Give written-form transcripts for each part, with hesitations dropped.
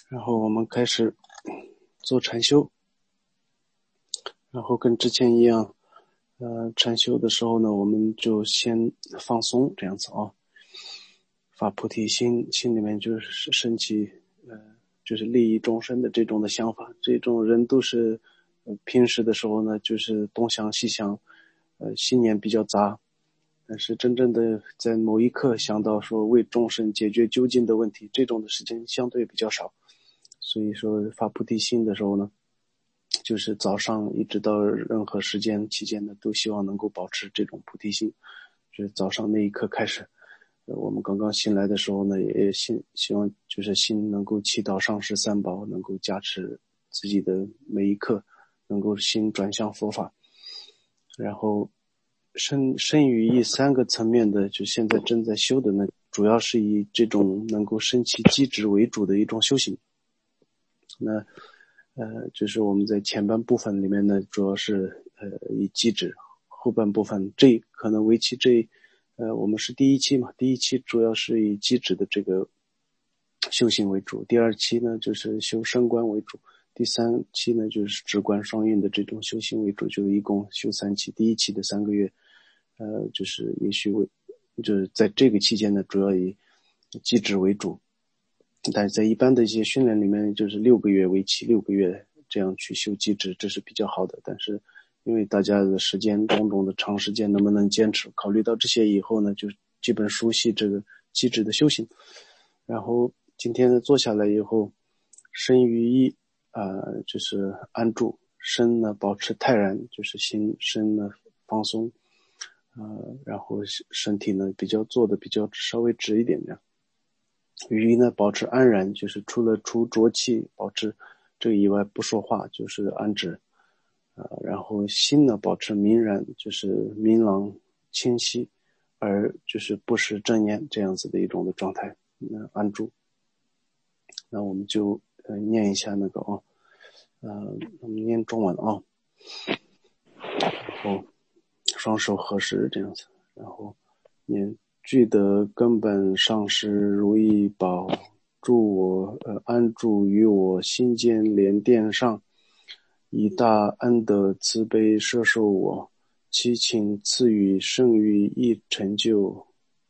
然后我们开始做禅修，然后跟之前一样，禅修的时候呢，我们就先放松这样子啊，发菩提心，心里面就是升起就是利益众生的这种的想法。这种人都是平时的时候呢，就是东想西想，心念比较杂，但是真正的在某一刻想到说为众生解决究竟的问题，这种的事情相对比较少。所以说发菩提心的时候呢，就是早上一直到任何时间期间呢，都希望能够保持这种菩提心。就是早上那一刻开始，我们刚刚醒来的时候呢，也希望就是心能够祈祷上师三宝，能够加持自己的每一刻，能够心转向佛法。然后身语意三个层面的，就现在正在修的呢，主要是以这种能够升起机智为主的一种修行。那就是我们在前半部分里面呢，主要是以机智，后半部分可能为期我们是第一期嘛，第一期主要是以机智的这个修行为主，第二期呢就是修升观为主，第三期呢就是直观双运的这种修行为主，就一共修3期。第一期的3个月，就是也许就是在这个期间呢，主要以机智为主。但是在一般的一些训练里面，就是6个月为期6个月这样去修机智，这是比较好的。但是因为大家的时间种种的长时间能不能坚持，考虑到这些以后呢，就基本熟悉这个机智的修行。然后今天呢坐下来以后，身于意就是安住，身呢保持泰然，就是身呢放松，然后身体呢坐的比较稍微直一点这样。语呢保持安然，就是除浊气保持这个以外不说话，就是安止。然后心呢保持明然，就是明朗清晰，而就是不失正念这样子的一种的状态，安住。那我们就念一下那个我们念中文啊，然后双手合十这样子，然后念具得根本上师如意宝助我安住于我心间莲殿上，以大恩德慈悲摄受我，祈请赐予圣于一成就。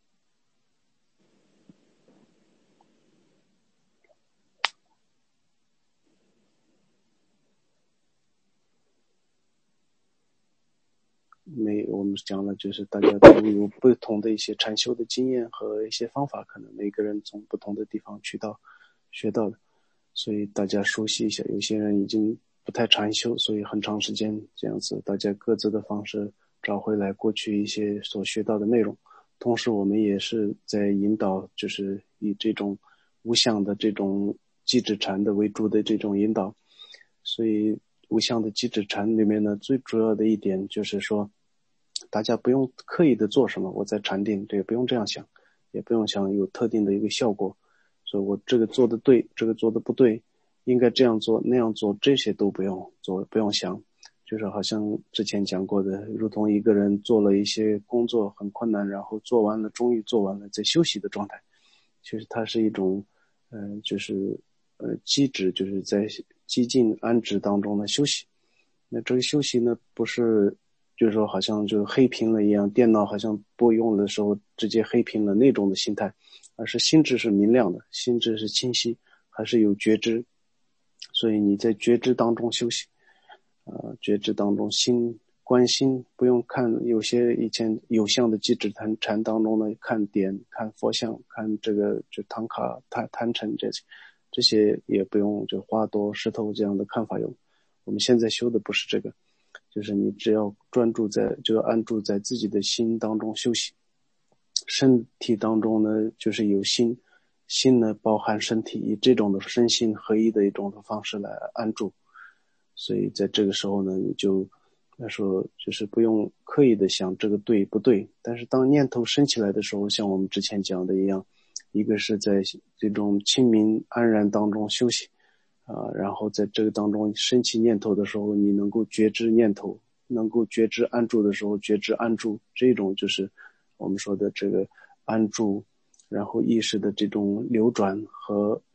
我们讲了，就是大家都有不同的一些禅修的经验和一些方法，可能每个人从不同的地方学到的，所以大家熟悉一下。有些人已经不太禅修，所以很长时间这样子，大家各自的方式找回来过去一些所学到的内容。同时我们也是在引导，就是以这种无相的这种机智禅的为主的这种引导。所以无相的机智禅里面呢，最主要的一点就是说，大家不用刻意的做什么，我在禅定，这个不用这样想，也不用想有特定的一个效果，所以我这个做的对，这个做的不对，应该这样做那样做，这些都不用做，不用想。就是好像之前讲过的，如同一个人做了一些工作很困难，然后做完了，终于做完了，在休息的状态，其实它是一种就是机制，就是在寂静安止当中的休息。那这个休息呢，不是就是说好像就黑屏了一样，电脑好像不用的时候直接黑屏了那种的心态，而是心智是明亮的，心智是清晰，还是有觉知。所以你在觉知当中休息，觉知当中观心，不用看有些以前有相的机智禅当中呢，看点、看佛像、看这个就唐卡、坛城这些也不用就花朵、石头这样的看法用。我们现在修的不是这个，就是你只要就要安住在自己的心当中休息。身体当中呢，就是有心呢包含身体，以这种的身心合一的一种的方式来安住。所以在这个时候呢，你就说就是不用刻意的想这个对不对，但是当念头升起来的时候，像我们之前讲的一样，一个是在这种清明安然当中休息，然后在这个当中升起念头的时候，你能够觉知念头，能够觉知安住的时候觉知安住，这种就是我们说的这个安住，然后意识的这种流转和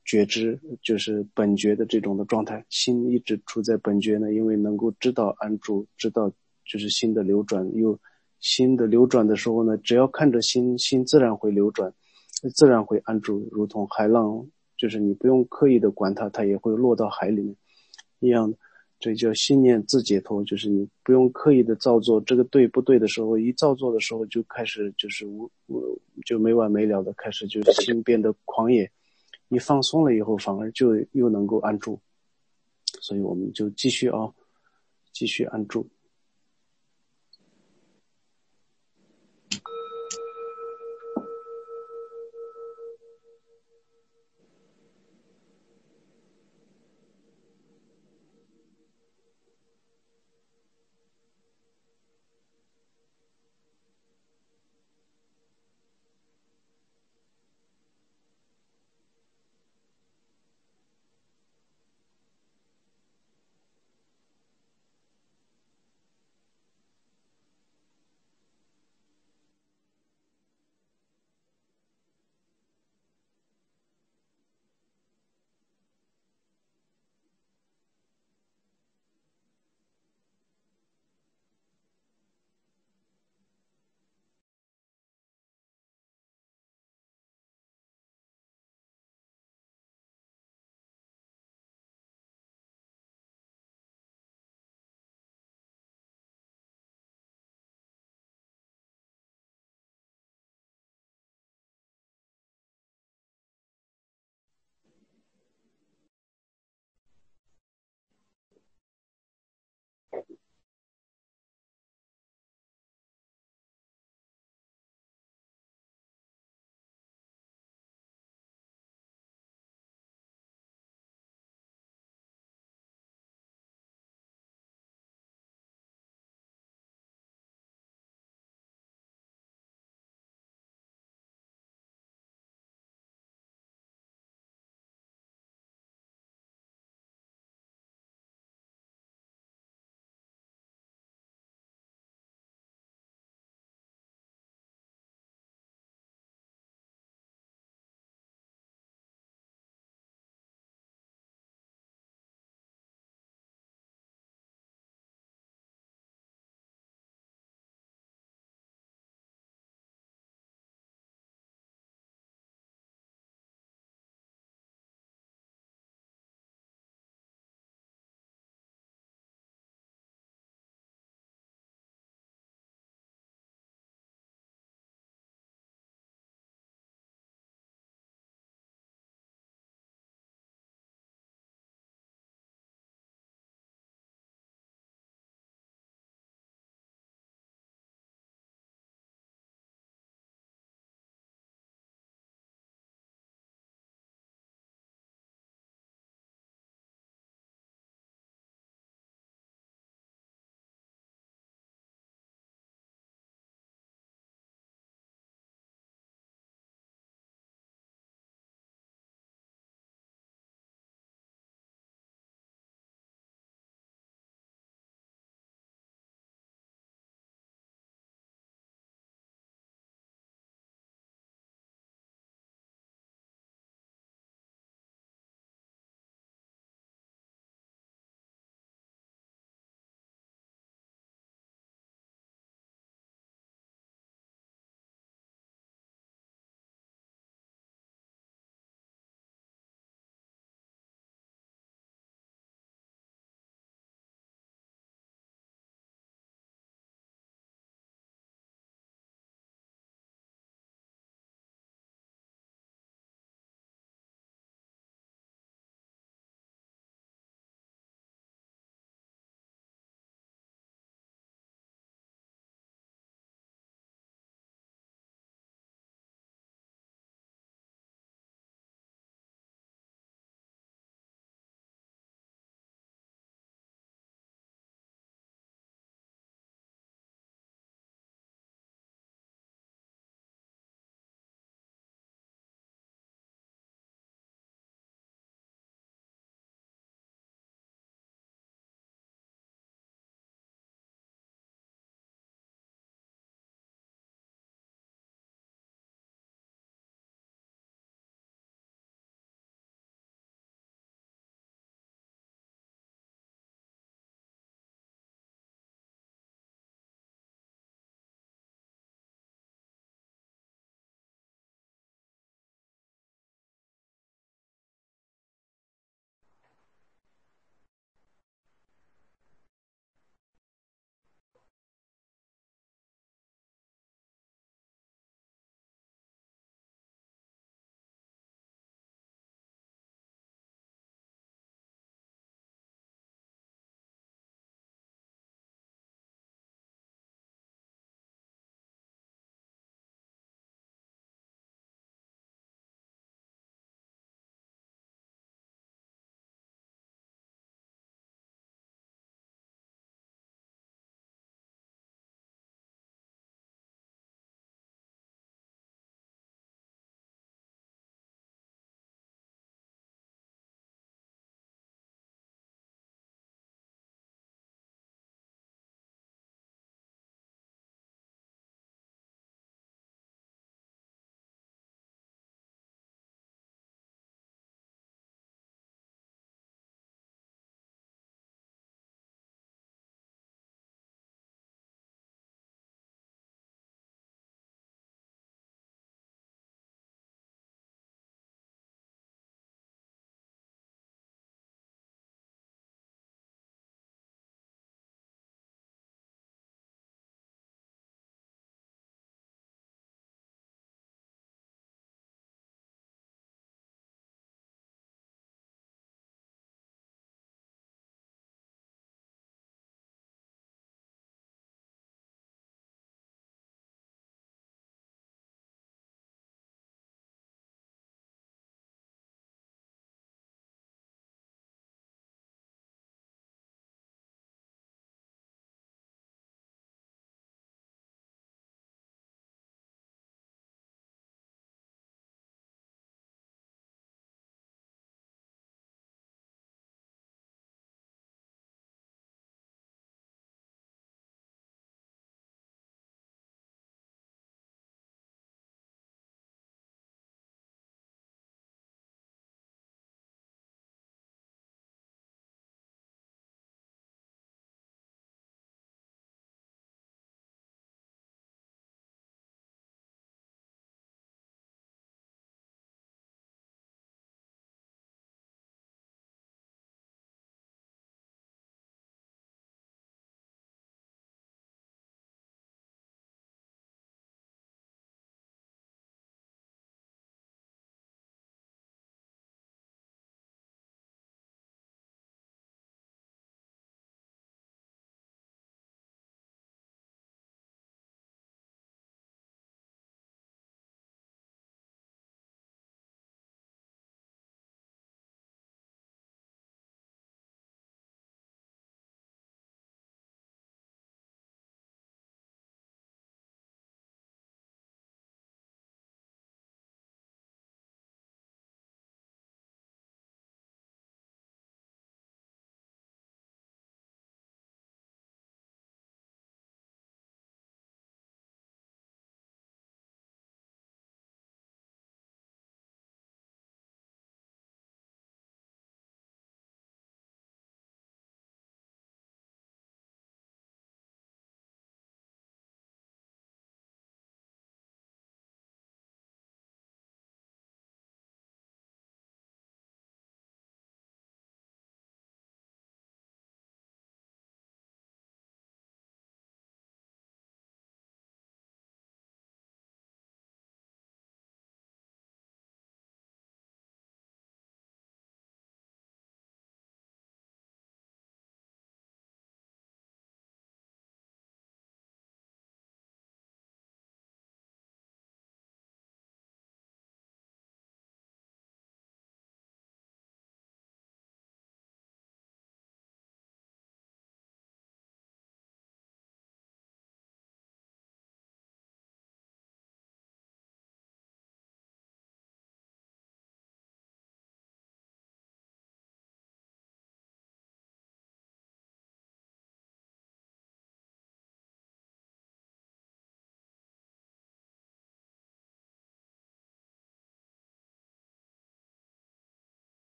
觉知，就是本觉的这种的状态，心一直处在本觉呢，因为能够知道安住，知道就是心的流转，心的流转的时候呢，只要看着心，心自然会流转，自然会安住，如同海浪，就是你不用刻意的管它，它也会落到海里面一样的。这叫心念自解脱，就是你不用刻意的造作，这个对不对的时候，一造作的时候就开始就是就没完没了的开始，就是心变得狂野，一放松了以后，反而就又能够安住。所以我们就继续安住。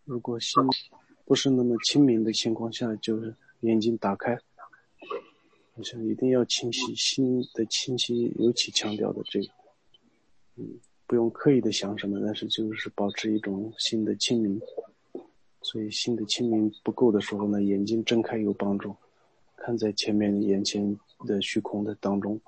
如果心不是那么清明的情况下，就是眼睛打开，好像一定要清晰，心的清晰尤其强调的这个，不用刻意的想什么，但是就是保持一种心的清明。所以心的清明不够的时候呢，眼睛睁开有帮助，看在前面眼前的虚空的当中。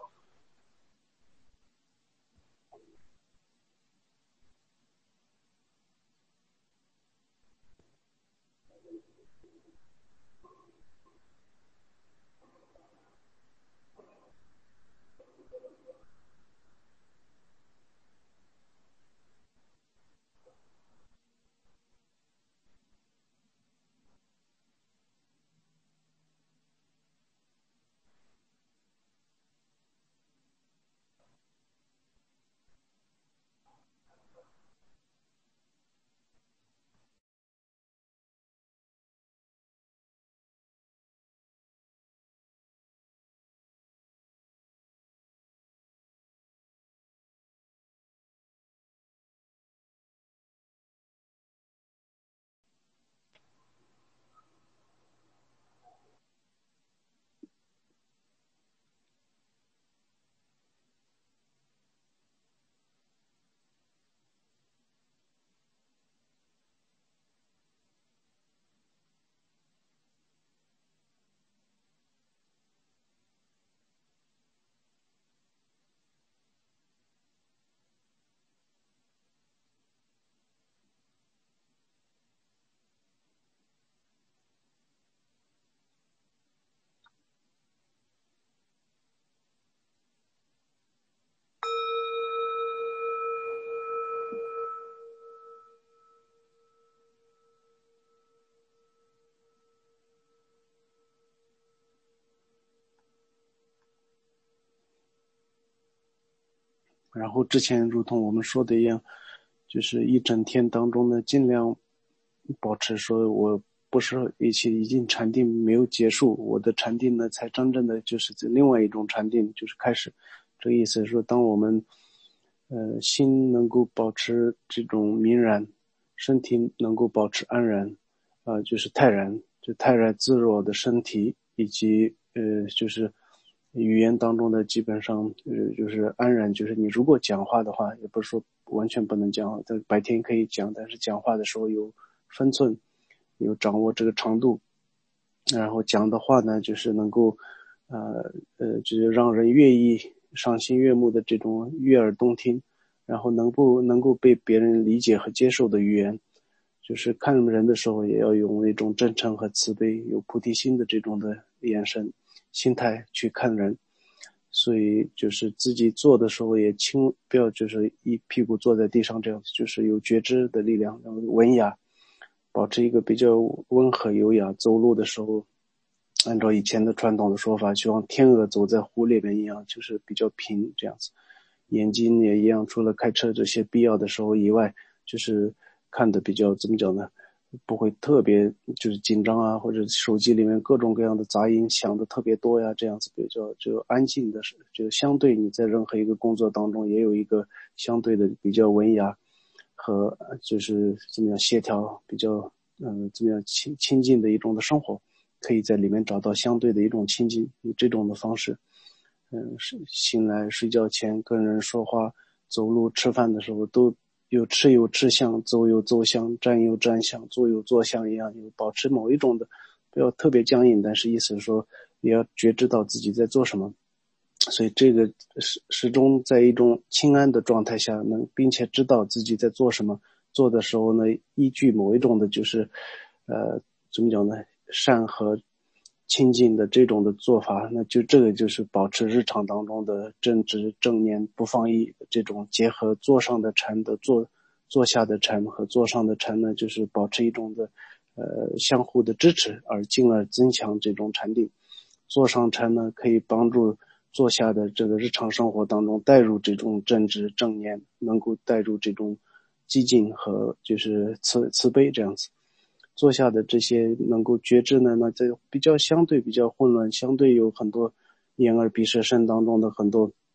然后之前如同我们说的一样，就是一整天当中呢，尽量保持说我不是已经禅定没有结束，我的禅定呢才真正的就是另外一种禅定就是开始。这个意思是说，当我们心能够保持这种明然，身体能够保持安然，就是泰然，就泰然自若的身体，以及就是语言当中的基本上就是安然，就是你如果讲话的话，也不是说完全不能讲，在白天可以讲，但是讲话的时候有分寸，有掌握这个长度，然后讲的话呢，就是能够就是让人悦意、赏心悦目的这种悦耳动听，然后能够被别人理解和接受的语言。就是看人的时候也要用一种真诚和慈悲，有菩提心的这种的眼神心态去看人。所以就是自己做的时候也不要就是一屁股坐在地上这样，就是有觉知的力量，然后文雅，保持一个比较温和优雅。走路的时候按照以前的传统的说法，就像天鹅走在湖里面一样，就是比较平这样子。眼睛也一样，除了开车这些必要的时候以外，就是看的比较怎么讲呢，不会特别就是紧张啊，或者手机里面各种各样的杂音响的特别多呀，这样子比较就安静的，就相对你在任何一个工作当中也有一个相对的比较文雅和就是怎么样协调，比较怎么样亲近的一种的生活，可以在里面找到相对的一种亲近，以这种的方式。醒来睡觉前跟人说话，走路吃饭的时候都有吃相，走有走相，站有站相，坐有坐相一样，有保持某一种的，不要特别僵硬，但是意思是说也要觉知到自己在做什么。所以这个始终在一种清安的状态下，并且知道自己在做什么，做的时候呢，依据某一种的就是怎么讲呢，善和亲近的这种的做法，那就这个就是保持日常当中的正直正念不放逸这种结合，坐上的禅的坐下的禅和坐上的禅呢，就是保持一种的相互的支持，而进而增强这种禅定。坐上禅呢，可以帮助坐下的这个日常生活当中带入这种正直正念，能够带入这种激进和就是慈悲这样子。坐下的这些能够觉知呢，那在相对比较混乱，相对有很多眼耳鼻舌身当中的很多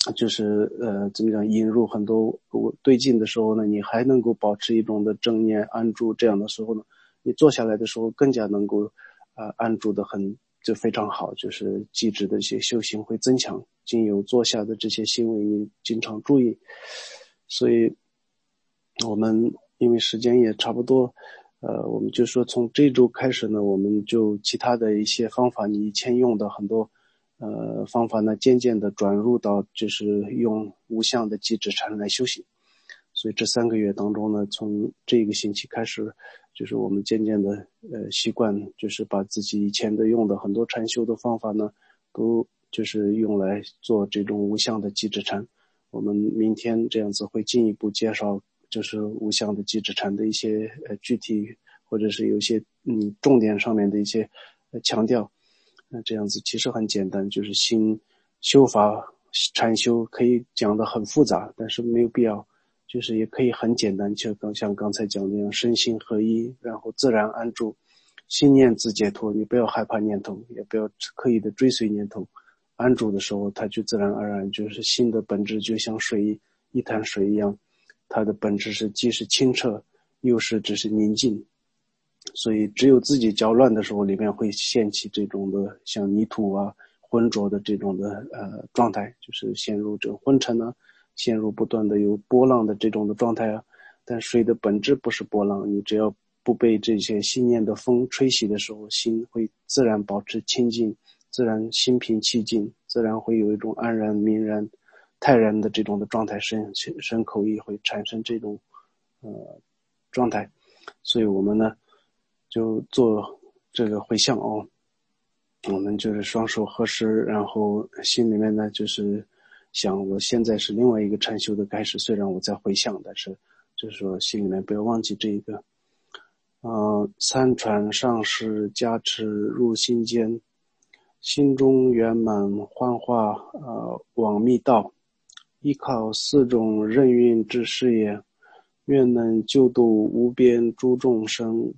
就是怎么讲，引入很多对劲的时候呢，你还能够保持一种的正念安住，这样的时候呢，你坐下来的时候更加能够安住的就非常好，就是机制的一些修行会增强，经由坐下的这些行为你经常注意。所以我们因为时间也差不多，我们就说从这周开始呢，我们就其他的一些方法，你以前用的很多方法呢，渐渐的转入到就是用无相的机制禅来修行。所以这3个月当中呢，从这个星期开始，就是我们渐渐的习惯，就是把自己以前的用的很多禅修的方法呢，都就是用来做这种无相的机制禅。我们明天这样子会进一步介绍，就是无相的机制禅的一些具体或者是有一些重点上面的一些强调。那这样子其实很简单，就是心修法禅修可以讲得很复杂，但是没有必要，就是也可以很简单，就像刚才讲的那样，身心合一，然后自然安住，心念自解脱，你不要害怕念头，也不要刻意的追随念头，安住的时候它就自然而然，就是心的本质就像一潭水一样，它的本质是既是清澈又是只是宁静。所以只有自己搅乱的时候，里面会掀起这种的像泥土啊浑浊的这种的状态，就是陷入这种昏沉啊，陷入不断的有波浪的这种的状态啊。但水的本质不是波浪，你只要不被这些心念的风吹袭的时候，心会自然保持清净，自然心平气静，自然会有一种安然明然泰然的这种的状态，身口意会产生这种状态。所以我们呢就做这个回向哦，我们就是双手合十，然后心里面呢就是想我现在是另外一个禅修的开始，虽然我在回向，但是就是说心里面不要忘记这一个三传上师加持入心间，心中圆满幻化往密道，依靠4种任运之事业，愿能救度无边诸众生。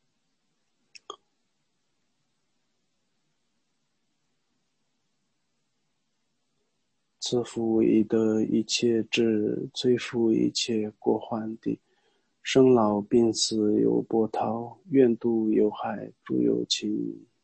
赐福以得一切智，摧伏一切过患地，生老病死有波涛，愿度有害诸有情。